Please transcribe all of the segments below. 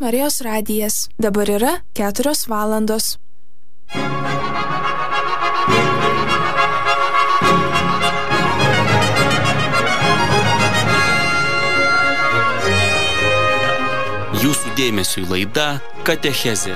Marijos radijas. Dabar yra 4 valandos. Jūsų dėmesiui laida Katechezė.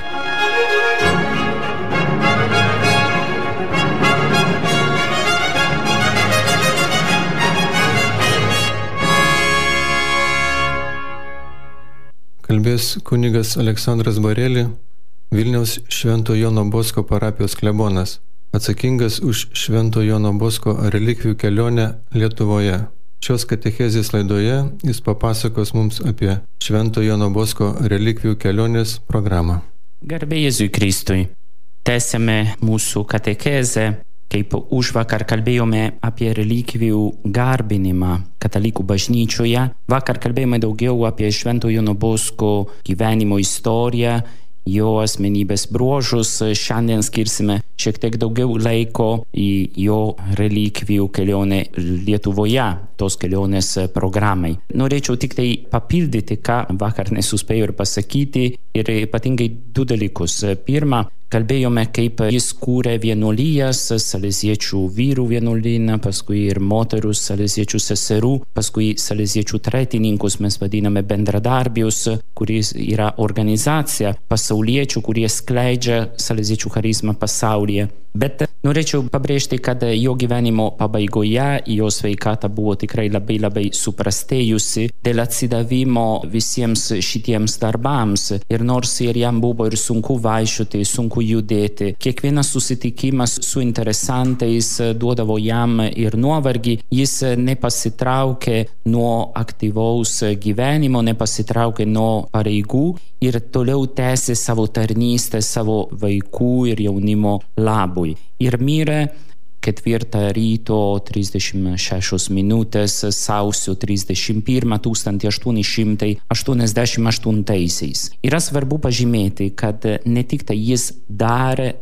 Kalbės kunigas Aleksandras Bareli, Vilniaus Švento Jono Bosko parapijos klebonas, atsakingas už Švento Jono Bosko relikvijų kelionę Lietuvoje. Šios katechezės laidoje jis papasakos mums apie Švento Jono Bosko relikvijų kelionės programą. Garbė Jėzui Kristui. Tęsiame mūsų katechezę. Kaip užvakar kalbėjome apie relikvijų garbinimą katalikų bažnyčioje, vakar kalbėjome daugiau apie Švento Jono Bosko gyvenimo istoriją, jo asmenybės bruožus. Šiandien skirsime šiek tiek daugiau laiko į jo relikvijų kelionę Lietuvoje, tos kelionės programai. Norėčiau tik tai papildyti, ką vakar nesuspėjau ir pasakyti, ir ypatingai 2 dalykus. Pirma, kalbėjome, kaip jis kūrė vienuolijas, saleziečių vyrų vienuolyną, paskui ir moterų saleziečių seserų, paskui saleziečių tretininkus mes vadiname bendradarbius, kuris yra organizacija pasauliečių, kurie skleidžia saleziečių charizmą pasaulyje. Bet norėčiau pabrėžti, kad jo gyvenimo pabaigoje jo sveikata buvo tikrai labai suprastėjusi dėl atsidavimo visiems šitiems darbams. Ir nors ir jam buvo ir sunku vaikščioti, sunku judėti, kiekvienas susitikimas su interesantais duodavo jam ir nuovargį, jis nepasitraukė nuo aktyvaus gyvenimo, nepasitraukė nuo pareigų ir toliau tęsė savo tarnystę savo vaikų ir jaunimo labui. Ir mirė 4 ryto 36 minutės sausio 31 1888. Yra svarbu pažymėti, kad ne tik tai jis darė,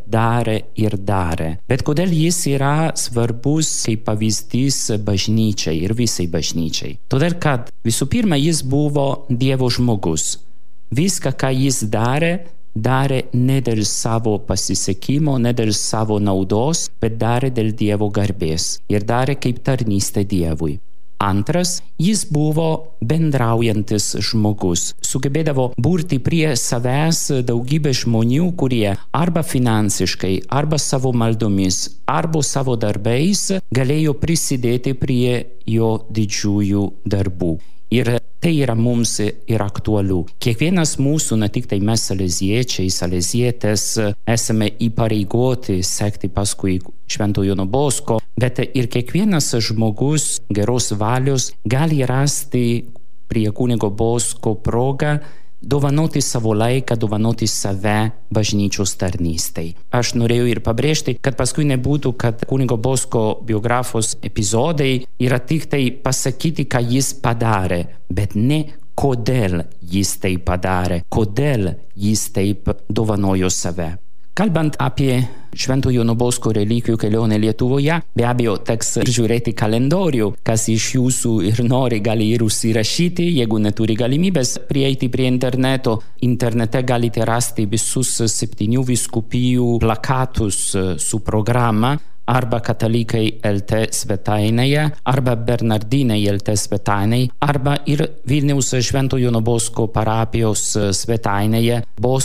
bet kodėl jis yra svarbus kaip pavyzdys bažnyčiai ir visai bažnyčiai. Todėl, kad visų pirma jis buvo Dievo žmogus. Viską, ką jis darė ne dėl savo pasisekimo, ne dėl savo naudos, bet darė dėl Dievo garbės ir darė kaip tarnystę Dievui. Antras, jis buvo bendraujantis žmogus, sugebėdavo burti prie savęs daugybę žmonių, kurie arba finansiškai, arba savo maldomis, arba savo darbais galėjo prisidėti prie jo didžiųjų darbų. Ir tai yra mums ir aktualu. Kiekvienas mūsų, ne tik tai mes saleziečiai, salezietės, esame įpareigoti sekti paskui Švento Jono Bosko, bet ir kiekvienas žmogus geros valios gali rasti prie kunigo Bosko progą dovanoti savo laiką, dovanoti save bažnyčios tarnystei. Aš norėjau ir pabrėžti, kad paskui nebūtų, kad kunigo Bosko biografos epizodai yra tik tai pasakyti, ką jis padarė, bet ne kodėl jis tai padarė, kodėl jis taip dovanojo save. Kalbant apie Švento Jono Bosko relikvijų kelionę Lietuvoje, be abejo teks žiūrėti kalendorių, kas iš jūsų ir nori gali ir užsirašyti, jeigu neturi galimybės prieiti prie interneto. Internete galite rasti visus 7 vyskupijų plakatus su programa, arba Katalikai LT svetainėje, arba Bernardinai LT svetainėje, arba ir Vilniaus Švento Jono Bosko parapijos svetainėje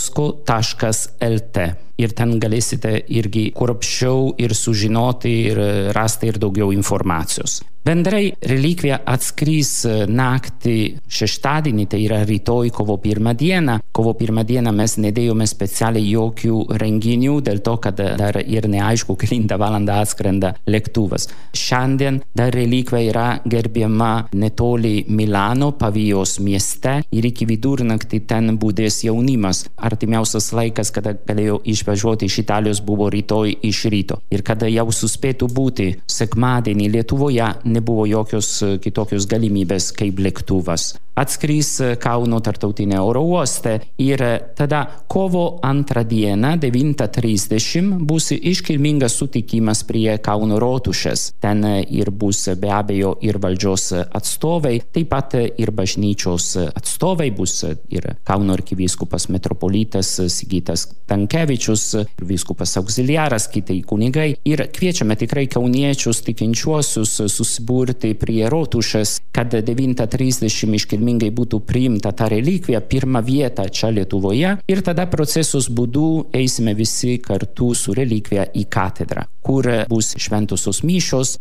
bosko.lt. Ir ten galėsite irgi kruopščiau ir sužinoti ir rasti ir daugiau informacijos. Bendrai relikvija atskris naktį šeštadienį, tai yra rytoj kovo 1 dieną. Kovo 1 dieną mes nedėjome specialiai jokių renginių, dėl to, kad dar ir neaišku, kelintą valandą atskrenda lėktuvas. Šiandien dar relikvija yra gerbiama netoli Milano, Pavijos mieste, ir iki vidurnaktį ten budės jaunimas. Artimiausias laikas, kada galėjo išvažiuoti iš Italijos, buvo rytoj iš ryto. Ir kada jau suspėtų būti sekmadienį Lietuvoje, nebuvo jokios kitokios galimybės kaip lėktuvas. atskris Kauno tarptautinė oro uoste ir tada kovo 2 dieną 9:30 bus iškilmingas sutikimas prie Kauno rotušės. Ten ir bus be abejo ir valdžios atstovai, taip pat ir bažnyčios atstovai, bus ir Kauno arkivyskupas metropolitas Sigitas Tamkevičius, ir vyskupas auxiliaras, kiti kunigai. Ir kviečiame tikrai kauniečius tikinčiuosius susiburti prie rotušės, kad 9:30 iškilmingai būtų priimta ta relikvija, pirmą vietą čia Lietuvoje, ir tada procesus būdu eisime visi kartu su relikvija į katedrą, kur bus šventosios mišios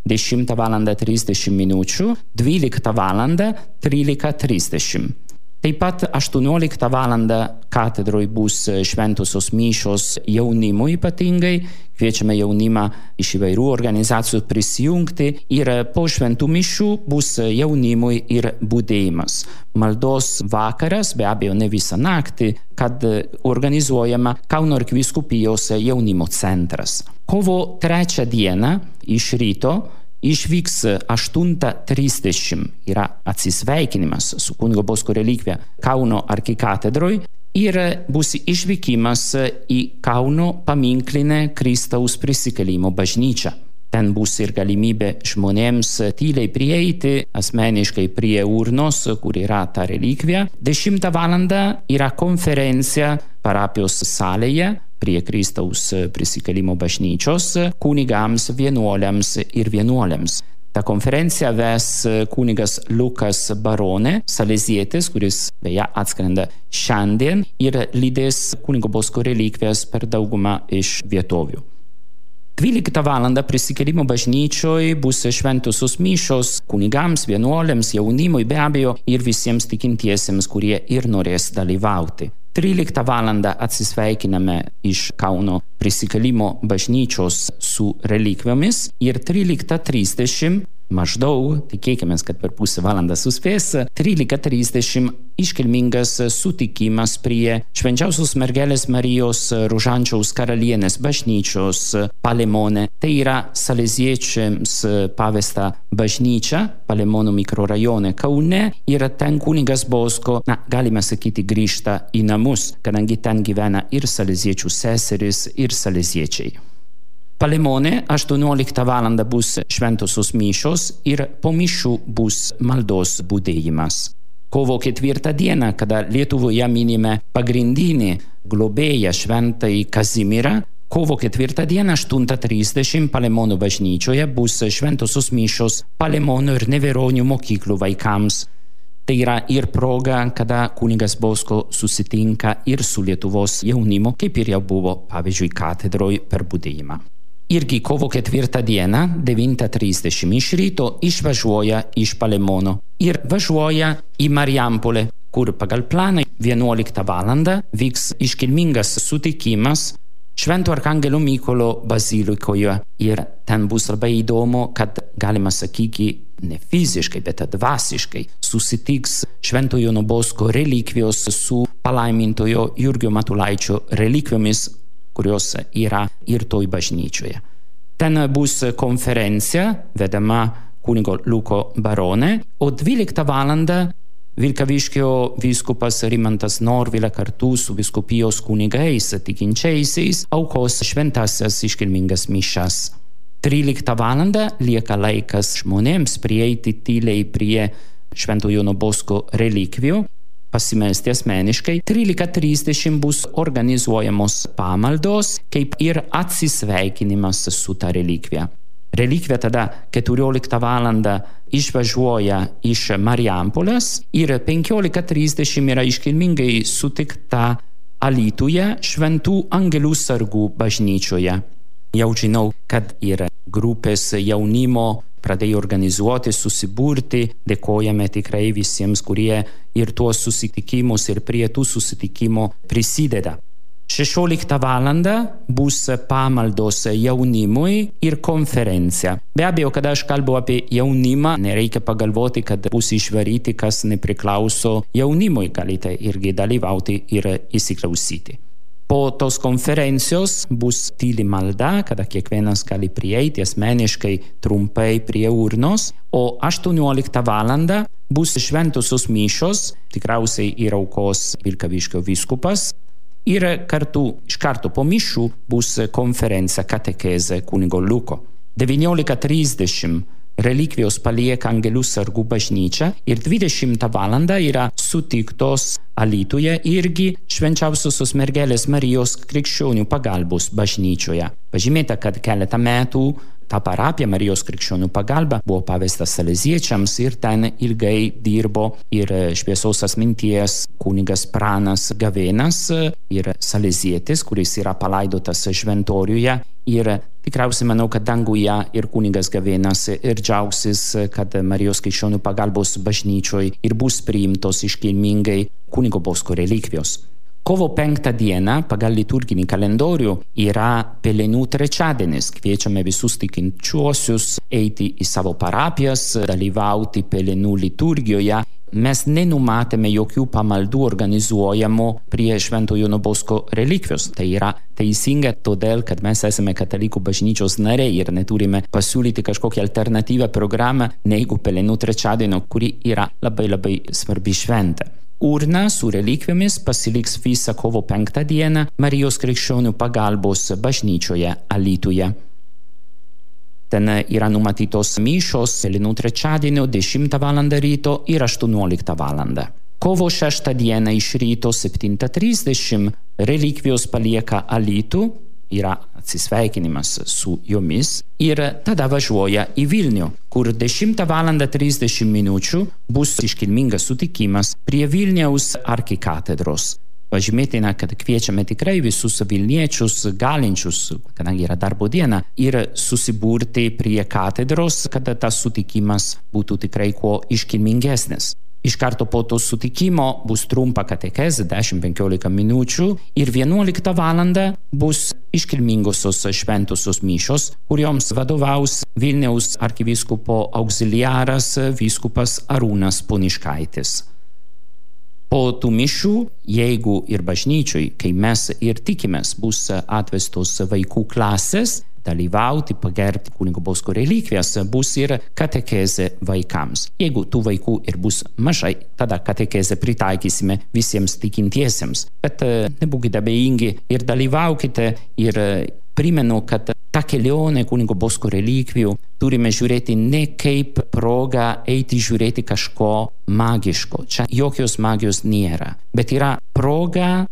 10:30, 12:00, 13:30. Taip pat 18:00 katedroj bus šventosios mišios jaunimui ypatingai. Kviečiame jaunimą iš įvairių organizacijų prisijungti ir po šventų mišių bus jaunimui ir budėjimas. Maldos vakaras, be abejo ne visą naktį, kad organizuojama Kauno arkivyskupijos jaunimo centras. Kovo 3 dieną iš ryto išvyks 8:30, yra atsisveikinimas su kunigo Bosko relikvija Kauno arkikatedroj, ir bus išvykimas į Kauno paminklinę Kristaus prisikėlimo bažnyčią. Ten bus ir galimybė žmonėms tyliai prieiti asmeniškai prie urnos, kur yra ta relikvija. 10:00 yra konferencija parapijos salėje prie Kristaus prisikėlimo bažnyčios kunigams, vienuoliams ir vienuolėms. Ta konferencija ves kunigas Lukas Barone, salezietis, kuris beje atskrenda šiandien, ir lydės kunigo Bosko relikvijas per daugumą iš vietovių. 12:00 prisikėlimo bažnyčioj bus šventosios mišios kunigams, vienuolėms, jaunimui be abejo ir visiems tikintiesiems, kurie ir norės dalyvauti. 13:00 atsisveikiname iš Kauno prisikėlimo bažnyčios su relikvijomis ir 13:30, maždaug, tikėkime, kad per pusę valandą suspės, 13:30 iškilmingas sutikimas prie Švenčiausios mergelės Marijos Rožančiaus karalienės bažnyčios Palemone. Tai yra saleziečiams pavesta bažnyčia Palemono mikrorajone Kaune, ir ten kunigas Bosko, galime sakyti, grįžta į namus, kadangi ten gyvena ir saleziečių seserys, ir saleziečiai. Palemone 18:00 bus šventosios mišios ir po mišių bus maldos budėjimas. Kovo 4 dieną, kada Lietuvoje minime pagrindinį globėją šventąjį Kazimierą, kovo 4 dieną 8:30 Palemono bažnyčioje bus šventosios mišios Palemono ir Neveronių mokyklų vaikams. Tai yra ir proga, kada kunigas Bosko susitinka ir su Lietuvos jaunimu, kaip ir jau buvo, pavyzdžiui, katedroj per budėjimą. Irgi kovo 4 dieną 9:30 iš ryto išvažiuoja iš Palemono ir važiuoja į Marijampolę, kur pagal planą 11:00 vyks iškilmingas sutikimas Švento Arkangelo Mykolo bazilikoje, ir ten bus labai įdomu, kad galima sakyti ne fiziškai, bet dvasiškai susitiks Švento Jono Bosko relikvijos su palaimintojo Jurgio Matulaičio relikvijomis, kurios yra ir toj bažnyčioje. Ten bus konferencija vedama kunigo Luko Barone, o 12:00 Vilkaviškio vyskupas Rimantas Norvila kartu su vyskupijos kunigais tikinčiaisiais aukos šventasias iškilmingas mišias. 13:00 lieka laikas žmonėms prieiti tyliai prie Švento Jono Bosko relikvijų, pasimelsti asmeniškai. 13:30 bus organizuojamos pamaldos, kaip ir atsisveikinimas su ta relikvija. Relikvija tada 14:00 išvažiuoja iš Marijampolės ir 15:30 yra iškilmingai sutikta Alytuje Šventų Angelų sargų bažnyčioje. Jau žinau, kad ir grupės jaunimo pradėjo organizuoti, susiburti. Dėkojame tikrai visiems, kurie ir tuos susitikimus ir prie tų susitikimų prisideda. 16:00 bus pamaldos jaunimui ir konferencija. Be abejo, kada aš kalbu apie jaunimą, nereikia pagalvoti, kad bus išvaryti, kas nepriklauso jaunimui. Galite irgi dalyvauti ir įsiklausyti. Po tos konferencijos bus tyli malda, kada kiekvienas gali prieiti asmeniškai trumpai prie urnos, o 18 valandą bus šventosios mišios, tikriausiai ir aukos Vilkaviškio vyskupas, ir iš karto po mišių bus konferencija katekeze kunigo Luko. 19:30 relikvijos palieka Angelų sargų bažnyčia ir 20 valandą yra sutiktos Alytuje irgi Švenčiausiosios mergelės Marijos krikščionių pagalbos bažnyčioje. Pažymėta, kad keletą metų ta parapija Marijos krikščionių pagalba buvo pavesta saleziečiams ir ten ilgai dirbo ir šviesos atminties kunigas Pranas Gavėnas ir salezietis, kuris yra palaidotas šventoriuje. Ir tikriausiai manau, kad danguje ir kunigas Gavėnas ir džiaugsis, kad Marijos krikščionių pagalbos bažnyčioj ir bus priimtos iškilmingai kunigo Bosko relikvijos. Kovo 5 dieną pagal liturginį kalendorių yra Pelenų trečiadienis. Kviečiame visus tikinčiuosius eiti į savo parapijas, dalyvauti Pelenų liturgijoje. Mes nenumatėme jokių pamaldų organizuojamų prie Švento Jono Bosko relikvijos. Tai yra teisinga todėl, kad mes esame katalikų bažnyčios nariai ir neturime pasiūlyti kažkokią alternatyvą programą negu Pelenų trečiadienio, kuri yra labai svarbi šventė. Urna su relikvijomis pasiliks visą kovo 5 dieną Marijos krikščionių pagalbos bažnyčioje Alytuje. Ten yra numatytos mišios Pelenų trečiadienio 10 valandą ryto ir 18 valandą. Kovo 6 dieną iš ryto 7:30 relikvijos palieka Alytų, yra atsisveikinimas su jomis ir tada važiuoja į Vilnių, kur 10 valandą 30 minučių bus iškilmingas sutikimas prie Vilniaus arkikatedros. Pažymėtina, kad kviečiame tikrai visus vilniečius galinčius, kadangi yra darbo diena, ir susiburti prie katedros, kad tas sutikimas būtų tikrai kuo iškilmingesnis. Iš karto po to sutikimo bus trumpa katekezė 10-15 minučių ir 11 valandą bus iškilmingosios šventosios mišios, kurioms vadovaus Vilniaus arkivyskupo auxiliaras vyskupas Arūnas Poniškaitis. Po tų mišių, jeigu ir bažnyčioj, kai mes ir tikimės, bus atvestos vaikų klasės, dalyvauti, pagerbti kunigo Bosko relikvijas, bus ir katekezė vaikams. Jeigu tų vaikų ir bus mažai, tada katekezę pritaikysime visiems tikintiesiems. Bet nebūkite abejingi ir dalyvaukite ir primenu, kad tą kelionę kunigo Bosko relikvijų turime žiūrėti ne kaip proga eiti žiūrėti kažko magiško. Čia jokios magijos nėra, bet yra proga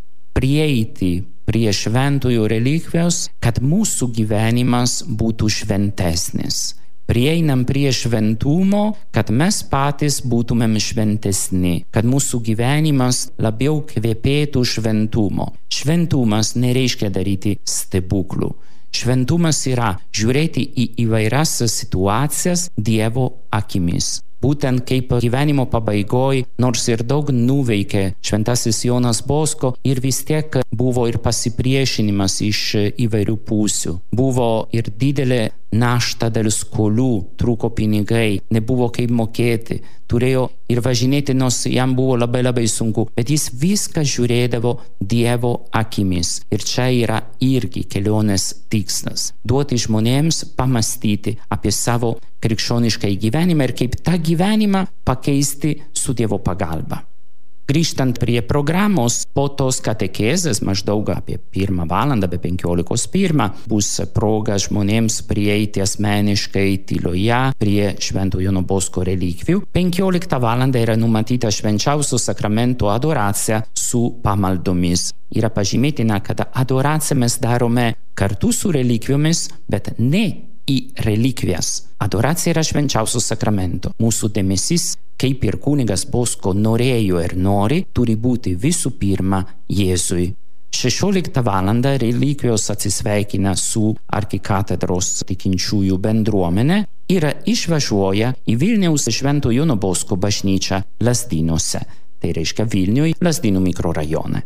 prieiti prie šventųjų relikvijos, kad mūsų gyvenimas būtų šventesnis. Prieinam prie šventumo, kad mes patys būtumėm šventesni, kad mūsų gyvenimas labiau kvepėtų šventumo. Šventumas nereiškia daryti stebuklų. Šventumas yra žiūrėti į įvairias situacijas Dievo akimis. Būtent kaip gyvenimo pabaigoj, nors ir daug nuveikė šventasis Jonas Bosko, ir vis tiek buvo ir pasipriešinimas iš įvairių pusių. Buvo ir didelė našta dėl skolų, trūko pinigai, nebuvo kaip mokėti, turėjo ir važinėti, nors jam buvo labai sunku, bet jis viską žiūrėdavo Dievo akimis. Ir čia yra irgi kelionės tikslas – duoti žmonėms pamastyti apie savo krikščionišką gyvenimą ir kaip tą gyvenimą pakeisti su Dievo pagalba. Grįžtant prie programos, po tos katekezės maždaug apie 1 valandą, be 15:01, bus proga žmonėms prieiti asmeniškai tyloje prie Švento Jono Bosko relikvijų. 15 valandą yra numatyta švenčiausio sakramento adoracija su pamaldomis. Yra pažymėtina, kad adoraciją mes darome kartu su relikvijomis, bet ne į relikvijas. Adoracija yra švenčiausio sakramento. Mūsų dėmesys, kaip ir kunigas Bosko norėjo ir nori, turi būti visų pirma Jėzui. 16 valandą relikvijos atsisveikina su arkikatedros tikinčiųjų bendruomenė ir išvažiuoja į Vilniaus Švento Jono Bosko bažnyčią Lazdynuose. Tai reiškia Vilniuje, Lazdynų mikrorajone.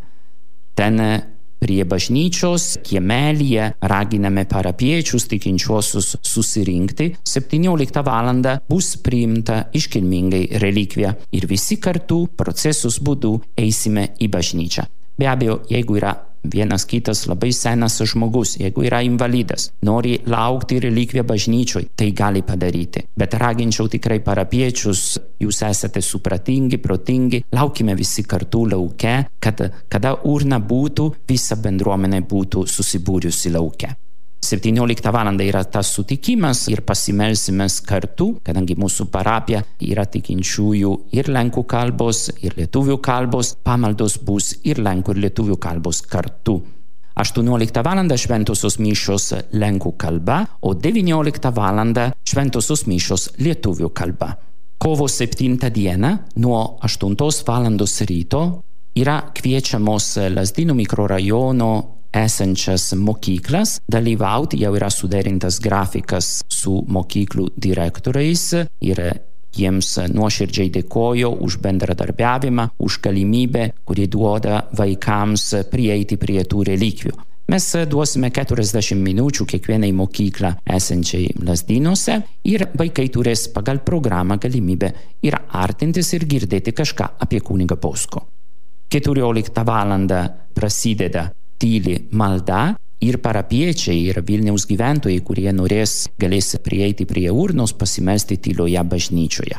Ten prie bažnyčios kiemelyje raginame parapiečius tikinčiuosius susirinkti. 17 valandą bus priimta iškilmingai relikvija ir visi kartu procesus būdu eisime į bažnyčią. Be abejo, jeigu yra vienas kitas labai senas žmogus, jeigu yra invalidas, nori laukti relikviją bažnyčioj, tai gali padaryti. Bet raginčiau tikrai parapiečius, jūs esate supratingi, protingi, laukime visi kartu lauke, kad kada urna būtų, visa bendruomenė būtų susibūrusi lauke. 17 valandą yra tas sutikimas ir pasimelsimės kartu, kadangi mūsų parapija yra tikinčiųjų ir lenkų kalbos, ir lietuvių kalbos, pamaldos bus ir lenkų ir lietuvių kalbos kartu. 18 valandą šventosios mišios lenkų kalba, o 19 valandą šventosios mišios lietuvių kalba. Kovo 7 dieną nuo 8 valandos ryto yra kviečiamos Lazdynų mikrorajono esančias mokyklas dalyvauti, jau yra suderintas grafikas su mokyklų direktoriais ir jiems nuoširdžiai dėkoju už bendradarbiavimą, už galimybę, kuri duoda vaikams prieiti prie tų relikvijų. Mes duosime 40 minučių kiekvienai mokyklą esančiai Lazdynuose ir vaikai turės pagal programą galimybę ir artintis ir girdėti kažką apie kunigą Bosko. 14 valandą prasideda tyli malda ir parapiečiai ir Vilniaus gyventojai, kurie norės, galės prieiti prie urnos, pasimelsti tyloje bažnyčioje.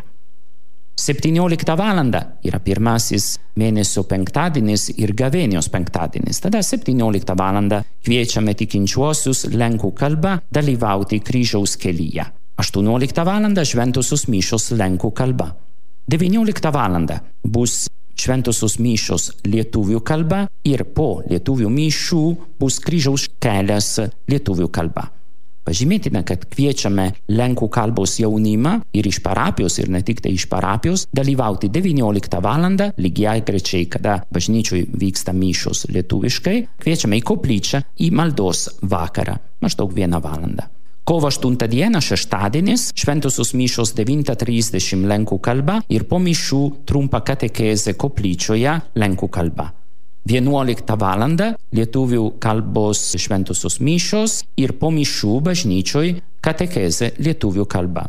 17 valandą yra pirmasis mėnesio penktadienis ir gavėnios penktadienis. Tada 17 valandą kviečiame tikinčiuosius lenkų kalbą dalyvauti kryžiaus kelyje. 18 valandą šventosios mišios lenkų kalba. 19 valandą bus šventosios mišios lietuvių kalba ir po lietuvių mišių bus kryžiaus kelias lietuvių kalba. Pažymėtina, kad kviečiame lenkų kalbos jaunimą ir iš parapijos, ir ne tik tai iš parapijos, dalyvauti 19 valandą, lygiai grečiai, kada bažnyčioj vyksta mišios lietuviškai, kviečiame į koplyčią į maldos vakarą, maždaug 1 valandą. Kovo 8 dieną, šeštadienis, šventosios mišios 9:30 lenkų kalba ir po mišių trumpa katekezė koplyčioje lenkų kalba. 11 valandą lietuvių kalbos šventosios mišios ir po mišių bažnyčioj katekezė lietuvių kalba.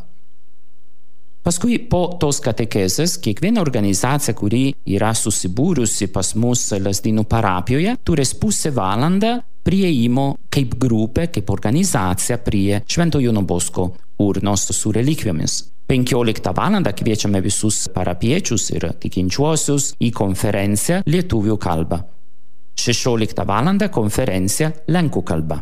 Paskui po tos katekezės kiekviena organizacija, kuri yra susibūrusi pas mus Lazdynų parapijoje, turės pusę valandą prieimo kaip grupė, kaip organizacija prie Švento Jono Bosko urnos su relikvijomis. 15 valandą kviečiame visus parapiečius ir tikinčiuosius į konferenciją lietuvių kalba. 16 valandą konferencija lenkų kalba.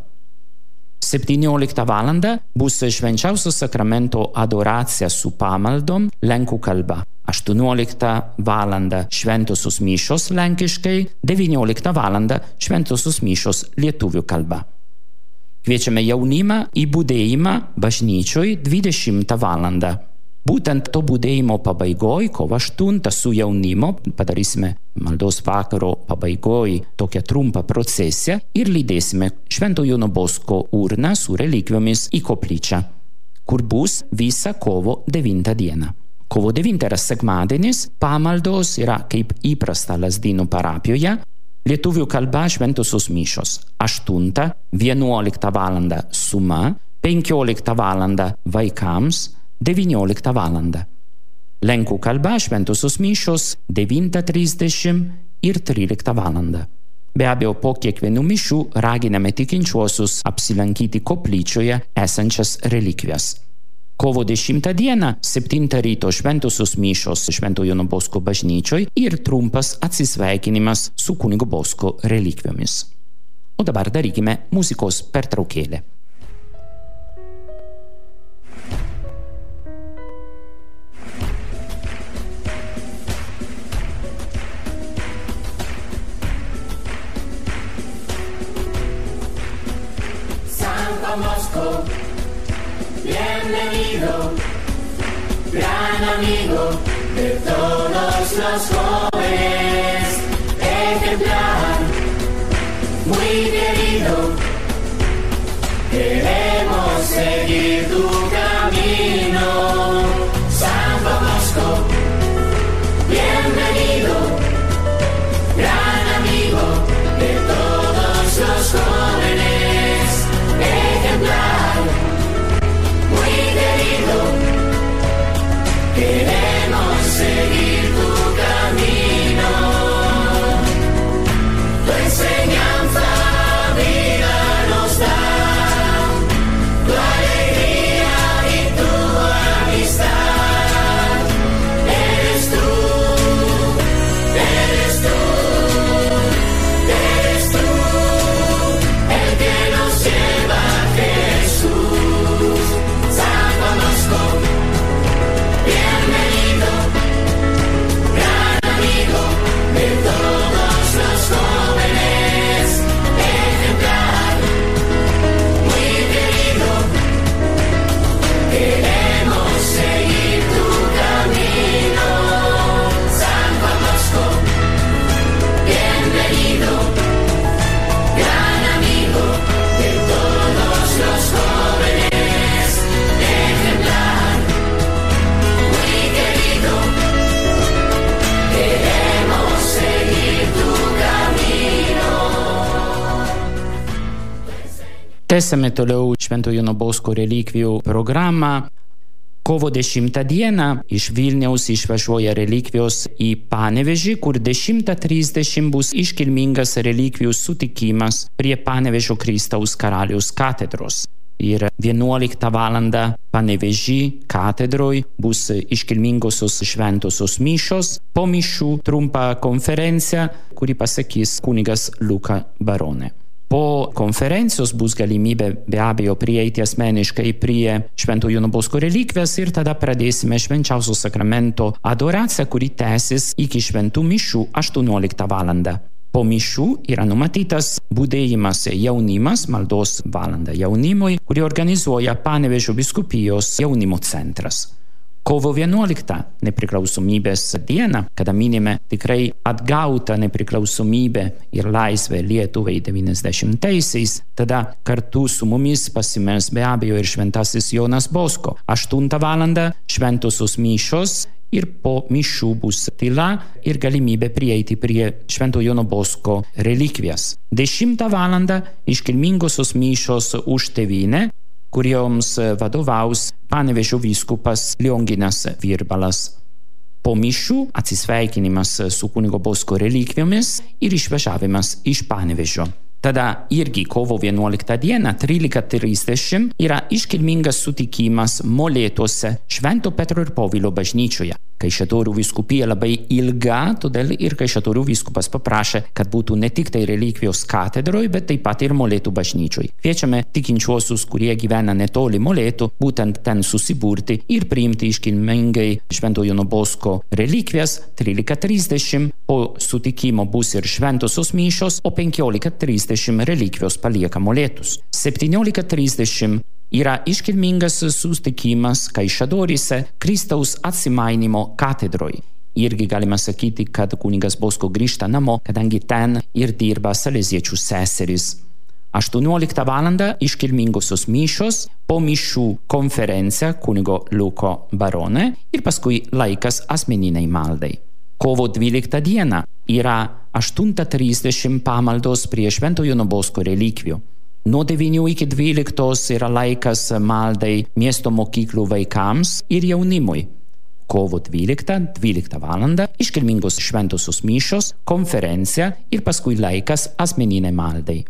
17 valandą bus švenčiausio sakramento adoracija su pamaldom lenkų kalba. 18 valandą šventosios mišios lenkiškai, 19 valandą šventosios mišios lietuvių kalba. Kviečiame jaunimą į budėjimą bažnyčioj 20 valandą. Būtent to budėjimo pabaigoj, kovo 8 su jaunimu, padarysime maldos vakaro pabaigoj tokią trumpą procesiją ir lydėsime Švento Jono Bosko urną su relikvijomis į koplyčią, kur bus visą kovo 9 dieną. Kovo 9 yra sekmadienis, pamaldos yra kaip įprasta Lazdynų parapijoje, lietuvių kalba šventosios mišios 8, 11 valandą suma, 15 valandą vaikams, 19 valandą. Lenkų kalba šventosios mišios 9:30 ir 13 valandą. Be abejo, po kiekvienų mišių raginame tikinčiuosius apsilankyti koplyčioje esančias relikvijas. Kovo 10 dieną, 7 ryto šventosios mišios Švento Jono Bosko bažnyčioj ir trumpas atsisveikinimas su kunigo Bosko relikvijomis. O dabar darykime muzikos pertraukėlę. Bosco, bienvenido, gran amigo de todos los jóvenes, ejemplar, muy querido, queremos seguir tu camino, San Bosco, bienvenido, gran amigo de todos los jóvenes, ejemplar, muy querido, queremos seguir tu camino, tu enseñanza Tęsiame toliau Švento Jono Bosko relikvijų programą. Kovo 10 dieną iš Vilniaus išvažiuoja relikvijos į Panevėžį, kur 10:30 bus iškilmingas relikvijų sutikimas prie Panevėžio Kristaus Karaliaus katedros. Ir 11 valandą Panevėžį katedroj bus iškilmingosios šventosios mišios, po mišių trumpa konferencija, kuri pasakys kunigas Luka Baronė. Po konferencijos bus galimybė be abejo prieiti asmeniškai prie Švento Jono Bosko relikvijas ir tada pradėsime švenčiausio sakramento adoraciją, kuri tęsis iki šventų mišių 18 valandą. Po mišių yra numatytas budėjimas jaunimas, maldos valanda jaunimui, kurį organizuoja Panevėžio vyskupijos jaunimo centras. Kovo 11 nepriklausomybės dieną, kada minime tikrai atgautą nepriklausomybę ir laisvę Lietuvai 90-aisiais, tada kartu su mumis pasimels be abejo ir šventasis Jonas Bosko. 8 valandą šventosios mišios ir po mišių bus tyla ir galimybė prieiti prie Švento Jono Bosko relikvijas. 10 valandą iškilmingosios mišios už tėvynę, kurioms vadovaus Panevėžio vyskupas Lionginas Virbalas. Po mišių atsisveikinimas su kunigo Bosko relikvijomis ir išvažiavimas iš Panevėžio. Tada irgi kovo 11 dieną 13:30 yra iškilmingas sutikimas Molėtuose Švento Petro ir Povilo bažnyčioje. Kaišiadorių vyskupija labai ilga, todėl ir Kaišiadorių vyskupas paprašė, kad būtų ne tik tai relikvijos katedroj, bet taip pat ir Molėtų bažnyčioj. Kviečiame tikinčiuosius, kurie gyvena netoli Molėtų, būtent ten susiburti ir priimti iškilmingai Švento Jono Bosko relikvijas 13:30. Po sutikimo bus ir šventosios mišios, o 15:30 relikvijos palieka Molėtus. 17:30 yra iškilmingas susitikimas Kaišiadoryse Kristaus atsimainimo katedroj. Irgi galima sakyti, kad kunigas Bosko grįžta namo, kadangi ten ir dirba saleziečių seserys. 18 valandą iškilmingosios mišios, po mišių konferencija kunigo Luko Baronė ir paskui laikas asmeniniai maldai. Kovo 12 dieną yra 8:30 pamaldos prie Švento Jono Bosko relikvijų. Nuo 9 iki 12 yra laikas maldai miesto mokyklų vaikams ir jaunimui. Kovo 12 valandą iškilmingos šventosios mišios, konferencija ir paskui laikas asmeniniai maldai.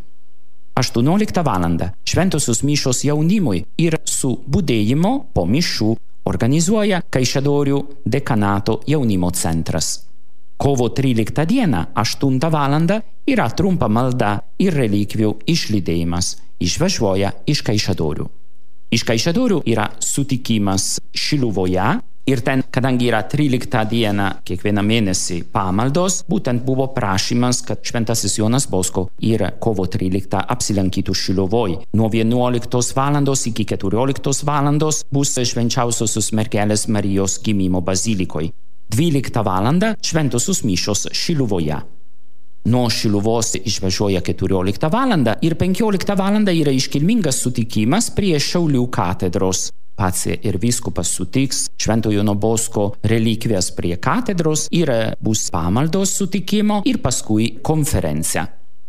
18 valandą šventosios mišios jaunimui ir su budėjimu po mišių organizuoja Kaišiadorių dekanato jaunimo centras. Kovo 13 dieną 8 valandą yra trumpa malda ir relikvijų išlydėjimas. Išvažiuoja iš Kaišiadorių. Iš Kaišiadorių yra sutikimas Šiluvoje ir ten, kadangi yra 13 diena kiekvieną mėnesį pamaldos, būtent buvo prašymas, kad šventasis Jonas Bosko ir kovo 13 apsilankytų Šiluvoj. Nuo 11 valandos iki 14 valandos bus švenčiausiosios mergelės Marijos gimimo bazilikoj. 12 valandą šventosios mišios Šiluvoje. Nuo Šiluvos išvažiuoja 14 valandą ir 15 valandą yra iškilmingas sutikimas prie Šiaulių katedros. Pats ir vyskupas sutiks Švento Jono Bosko relikvijas prie katedros ir bus pamaldos sutikimo ir paskui konferencija.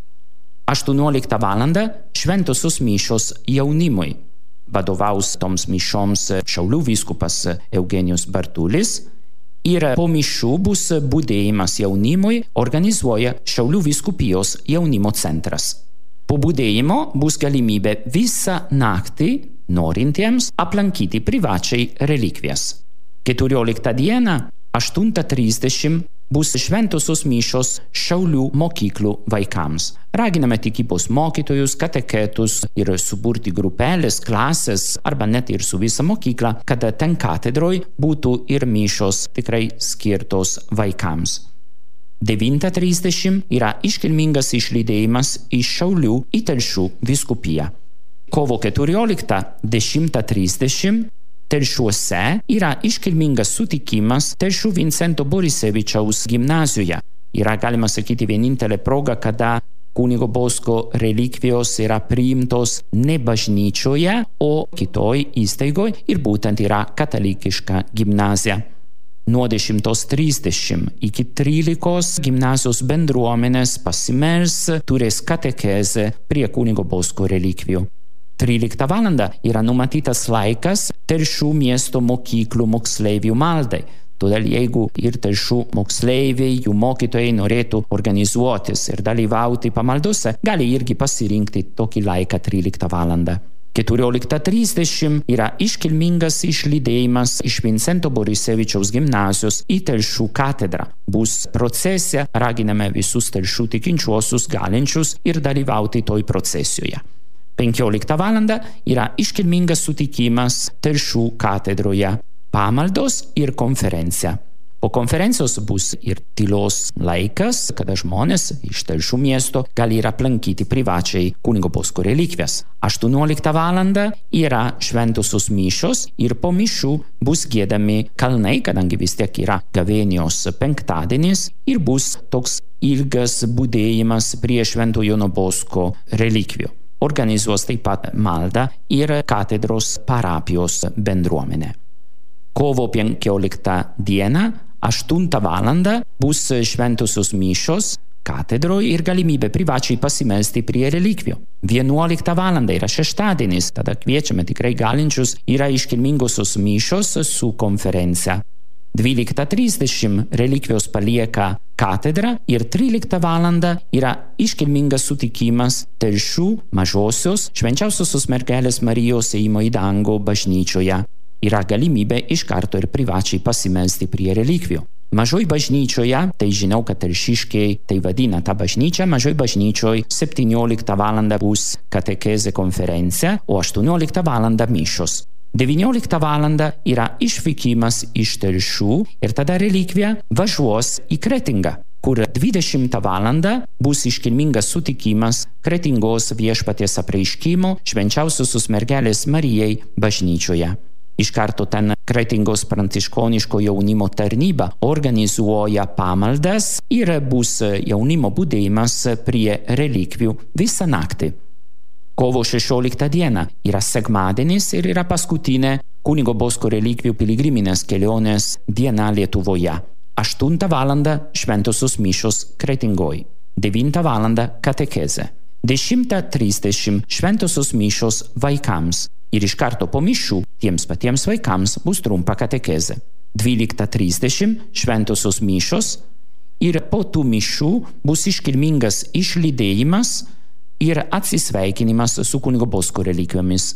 18 valandą šventosios mišios jaunimui. Vadovaus toms mišoms Šiaulių vyskupas Eugenijus Bartulis. Ir po mišių bus budėjimas jaunimui, organizuoja Šiaulių vyskupijos jaunimo centras. Po budėjimo bus galimybė visą naktį norintiems aplankyti privačiai relikvijas. 14 dieną 8:30 bus šventosios mišios Šiaulių mokyklų vaikams. Raginame tikybos mokytojus, kateketus ir suburti grupelės, klasės arba net ir su visa mokykla, kad ten katedroj būtų ir mišios tikrai skirtos vaikams. 9:30 yra iškilmingas išlydėjimas iš Šiaulių į Telšių vyskupiją. Kovo 14 10:30 Telšiuose yra iškilmingas sutikimas Telšių Vincento Borisevičiaus gimnazijoje. Yra, galima sakyti, vienintelė proga, kada kunigo Bosko relikvijos yra priimtos ne bažnyčioje, o kitoj įstaigoj ir būtent yra katalikiška gimnazija. Nuo 10:30 iki 13 gimnazijos bendruomenės pasimels, turės katekezę prie kunigo Bosko relikvijų. 13 valandą yra numatytas laikas Telšių miesto mokyklų moksleivių maldai. Todėl jeigu ir Telšių moksleiviai, jų mokytojai norėtų organizuotis ir dalyvauti pamaldose, gali irgi pasirinkti tokį laiką 13 valandą. 14:30 yra iškilmingas išlydėjimas iš Vincento Borisevičiaus gimnazijos į Telšių katedrą. Bus procesija, raginame visus Telšių tikinčiuosius galinčius ir dalyvauti toj procesijoje. 15 valandą yra iškilmingas sutikimas Telšių katedroje. Pamaldos ir konferencija. Po konferencijos bus ir tylos laikas, kada žmonės iš Telšių miesto gali ir aplankyti privačiai kunigo Bosko relikvijas. 18 valandą yra šventosios mišios ir po mišių bus giedami kalnai, kadangi vis tiek yra gavėnios penktadienis ir bus toks ilgas budėjimas prie Švento Jono Bosko relikvijų. Organizuos taip pat maldą ir katedros parapijos bendruomenė. Kovo 15 dieną, 8 valandą, bus šventosios mišios katedroje ir galimybė privačiai pasimelsti prie relikvijų. 11 valandą yra šeštadienis, tada kviečiame tikrai galinčius, yra iškilmingosios mišios su konferencija. 12:30 relikvijos palieka katedrą ir 13 valandą yra iškilmingas sutikimas Telšių mažosios švenčiausiosios mergelės Marijos ėjimo į dangų bažnyčioje. Yra galimybė iš karto ir privačiai pasimelsti prie relikvijų. Mažoj bažnyčioje, tai žinau, kad telšiškiai tai vadina tą bažnyčią, mažoj bažnyčioj 17 valandą bus katekezė konferencija, o 18 valandą mišios. 19 valandą yra išvykimas iš Telšių ir tada relikvija važiuos į Kretingą, kur 20 valandą bus iškilmingas sutikimas Kretingos viešpaties apreiškimo švenčiausiosios mergelės Marijai bažnyčioje. Iš karto ten Kretingos pranciškoniško jaunimo tarnyba organizuoja pamaldas ir bus jaunimo budėjimas prie relikvijų visą naktį. Kovo 16 diena yra sekmadienis ir yra paskutinė kunigo Bosko relikvijų piligriminės kelionės diena Lietuvoje. 8 valandą šventosios mišios Kretingoj, 9 valandą katekezė, 10:30 šventosios mišios vaikams. Ir iš karto po mišių tiems patiems vaikams bus trumpa katekezė. 12:30 šventosios mišios ir po tų mišių bus iškilmingas išlydėjimas ir atsisveikinimas su kunigo Bosko relikvijomis.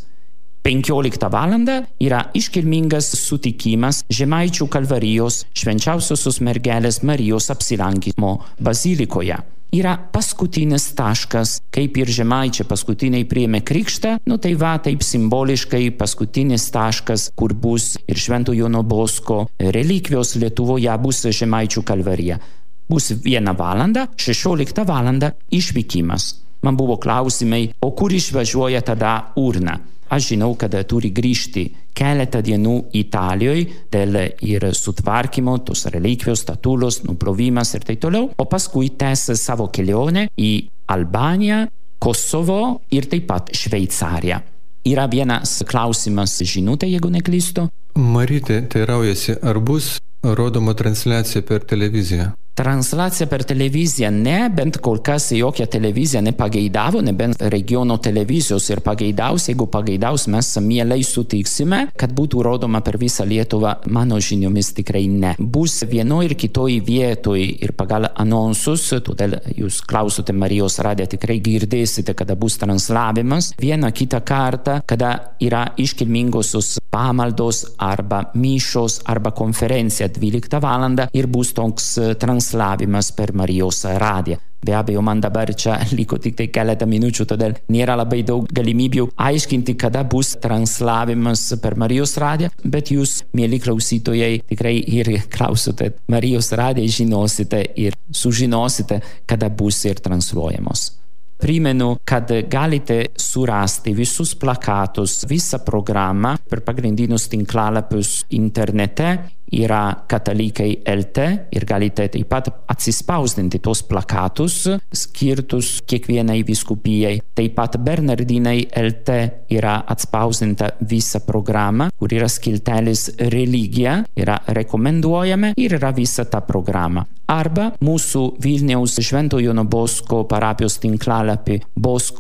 15 valandą yra iškilmingas sutikimas Žemaičių Kalvarijos švenčiausiosios mergelės Marijos apsilankimo bazilikoje. Yra paskutinis taškas, kaip ir žemaičiai paskutiniai priėmė krikštą, tai va, taip simboliškai paskutinis taškas, kur bus ir Švento Jono Bosko relikvijos Lietuvoje, bus Žemaičių Kalvarija. Bus 1 valanda, 16 valandą išvykimas. Man buvo klausimai, o kur išvažiuoja tada urna? Aš žinau, kad turi grįžti keletą dienų Italijoje dėl ir sutvarkymo, tos relikvijos, statulos, nuplovimas ir taip toliau, o paskui tęs savo kelionę į Albaniją, Kosovo ir taip pat Šveicariją. Yra vienas klausimas žinutė, jeigu neklystu. Marytė teiraujasi, ar bus rodoma transliacija per televiziją? Transliacija per televiziją ne, bent kol kas jokia televizija nepageidavo, nebent regiono televizijos ir pageidaus, jeigu pageidaus mes mielai sutiksime, kad būtų rodoma per visą Lietuvą, mano žiniomis tikrai ne. Bus vienoj ir kitoj vietoj ir pagal anonsus, todėl jūs klausote Marijos radiją, tikrai girdėsite, kada bus translavimas, vieną kitą kartą, kada yra iškilmingosios pamaldos arba mišios arba konferencija 12 valandą ir bus toks translavimas per Marijos radiją. Be abejo, man dabar čia liko tik tai keletą minučių, todėl nėra labai daug galimybių aiškinti, kada bus translavimas per Marijos radiją, bet jūs, mieli klausytojai, tikrai ir klausote Marijos radiją, žinosite ir sužinosite, kada bus ir transliuojamos. Primenu, kad galite surasti visus plakatus, visą programą per pagrindinius tinklalapius internete, yra Katalikai LT ir galite taip pat atsispausdinti tos plakatus skirtus kiekvienai vyskupijai. Taip pat Bernardinai LT yra atspausdinta visa programa, kur yra skiltelis religija, yra rekomenduojama ir yra visa ta programa. Arba mūsų Vilniaus Švento Jono Bosko parapijos tinklalapį Bosko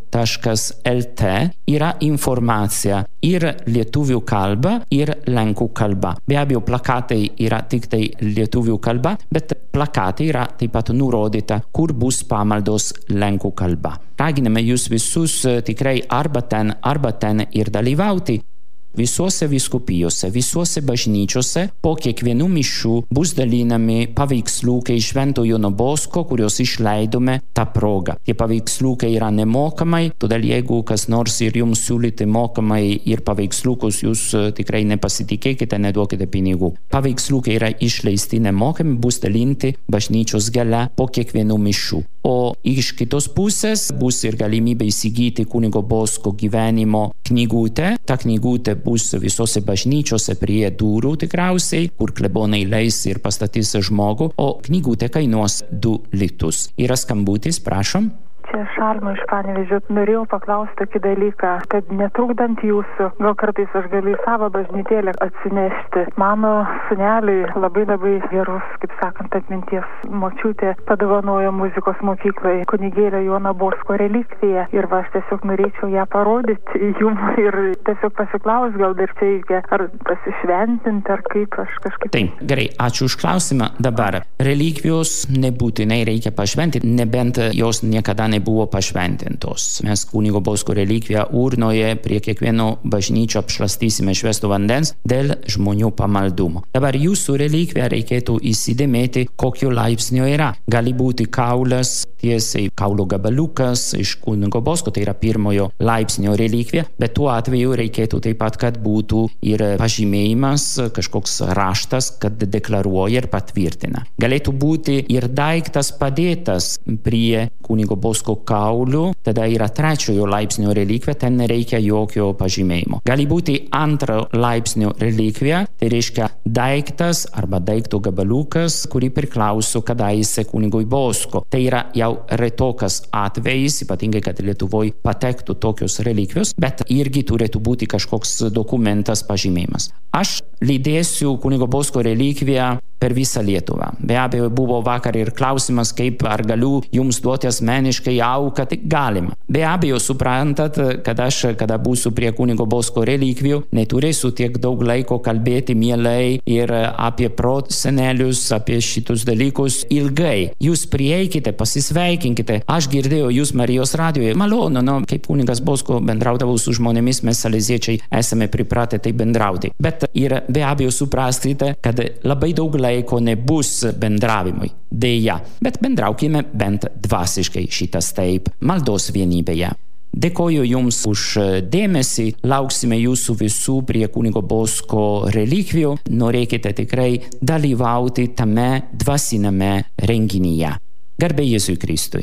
radio.lt yra informacija ir lietuvių kalba, ir lenkų kalba. Be abejo, plakatai yra tik tai lietuvių kalba, bet plakatai yra taip pat nurodyta, kur bus pamaldos lenkų kalba. Raginame jūs visus tikrai arba ten ir dalyvauti. Visose vyskupijose, visose bažnyčiose po kiekvienų mišių bus dalinami paveiksliukai Švento Jono Bosko, kuriuos išleidome tą progą. Tie paveiksliukai yra nemokamai, todėl jeigu kas nors ir jums siūlyti mokamai ir paveiksliukus, jūs tikrai nepasitikėkite, neduokite pinigų. Paveiksliukai yra išleisti nemokami, bus dalinti bažnyčios gale po kiekvienų mišių. O iš kitos pusės bus ir galimybė įsigyti kunigo Bosko gyvenimo knygutę. Ta knygutė bus visose bažnyčiose prie durų tikriausiai, kur klebonai leis ir pastatys žmogų, o knygutė kainuos 2 litus. Yra skambutis, prašom. Čia Šarma iš Panevėžio. Norėjau paklausti tokį dalyką, kad netrukdant jūsų, gal kartais aš galiu į savo bažnytėlę atsinešti. Mano sūneliui labai gerus, kaip sakant, atminties močiutė padovanojo muzikos mokyklai kunigėlio Jono Bosko relikviją ir aš tiesiog norėčiau ją parodyti jums ir tiesiog pasiklaus, gal dar čia reikia ar pasišventinti, ar kaip aš kažkaip. Taip, gerai, ačiū už klausimą. Dabar relikvijos nebūtinai reikia pašventinti, nebent jos niekada nebuvo pašventintos. Mes kunigo Bosko relikviją urnoje prie kiekvieno bažnyčio apšlastysime švęsto vandens dėl žmonių pamaldumo. Dabar jūsų relikviją reikėtų įsidėmėti, kokio laipsnio yra. Gali būti kaulas, tiesiai kaulo gabaliukas iš kunigo Bosko, tai yra 1 laipsnio relikvija, bet tuo atveju reikėtų taip pat, kad būtų ir pažymėjimas, kažkoks raštas, kad deklaruoja ir patvirtina. Galėtų būti ir daiktas padėtas prie kunigo Bosko kaulių, tada yra 3 laipsnio relikvija, ten nereikia jokio pažymėjimo. Gali būti 2 laipsnio relikvija, tai reiškia daiktas arba daikto gabaliukas, kurį priklauso kadaise kunigui Bosko. Tai yra jau retokas atvejis, ypatingai, kad Lietuvoje patektų tokios relikvijos, bet irgi turėtų būti kažkoks dokumentas, pažymėjimas. Aš lydėsiu kunigo Bosko relikviją per visą Lietuvą. Be abejo, buvo vakar ir klausimas, kaip ar galiu jums duoti asmeniškai auką, tai galima. Be abejo, suprantat, kad aš, kada būsiu prie kunigo Bosko relikvijų, neturėsiu tiek daug laiko kalbėti mielai ir apie prosenelius, apie šitus dalykus ilgai. Jūs prieikite, pasisveikinkite. Aš girdėjau jūs Marijos radijoje. Malonu, kaip kunigas Bosko bendraudavau su žmonėmis, mes saleziečiai esame pripratę tai bendrauti. Bet ir be abejo supraskite, kad labai daug laiko nebus bendravimui. Deja, bet bendraukime bent dvasiškai, šitas taip, maldos vienybėje. Dėkoju jums už dėmesį, lauksime jūsų visų prie kunigo Bosko relikvijų, norėkite tikrai dalyvauti tame dvasiname renginyje. Garbė Jėzui Kristui.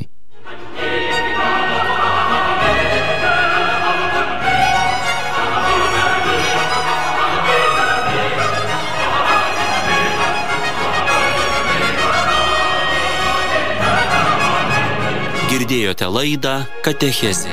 Girdėjote laidą Katechezė.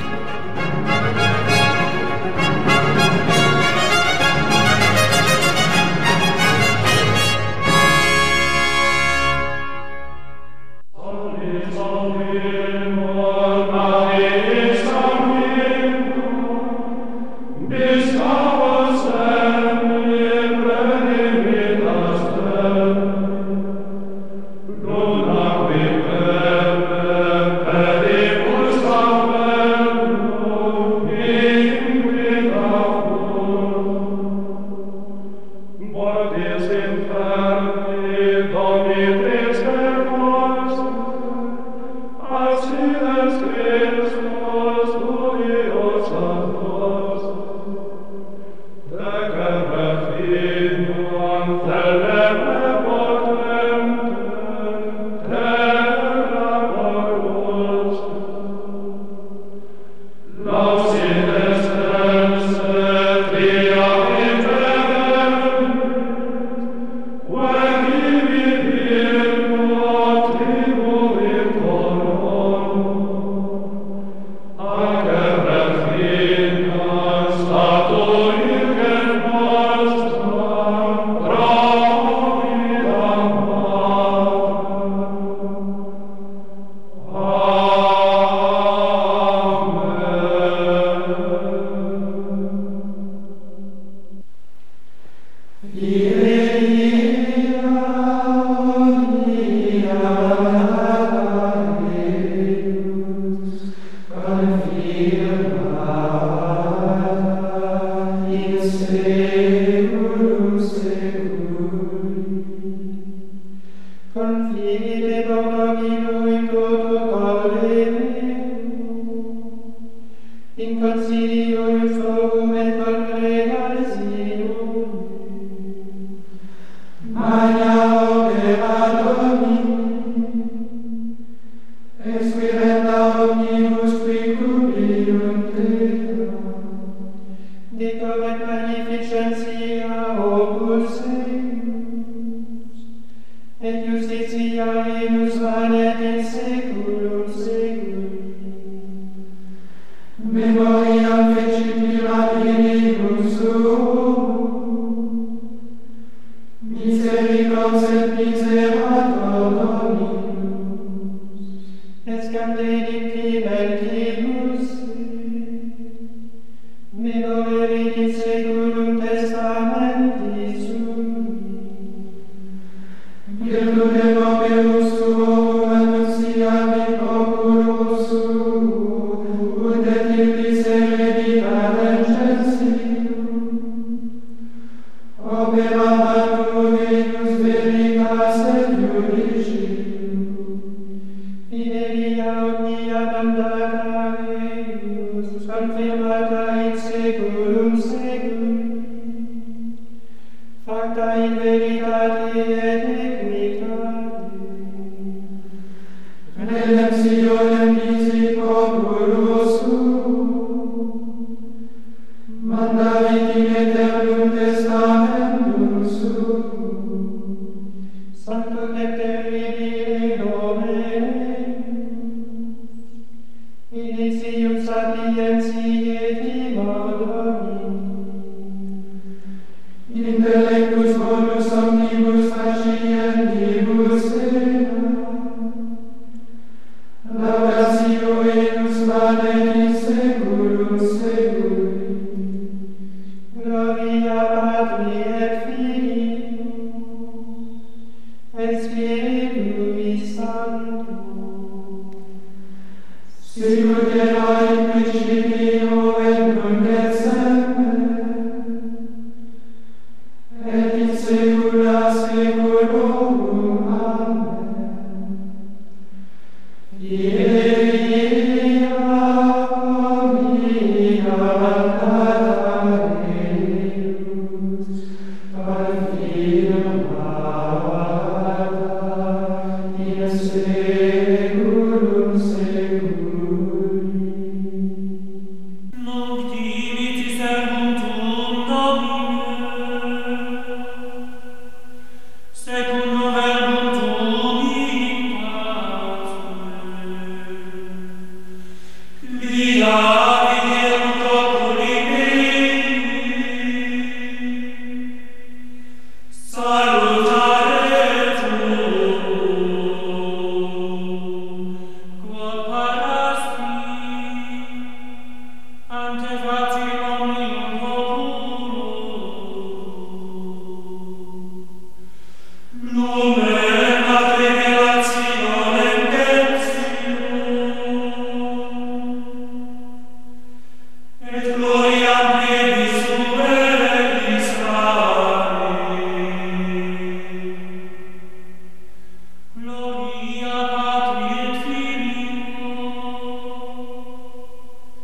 Via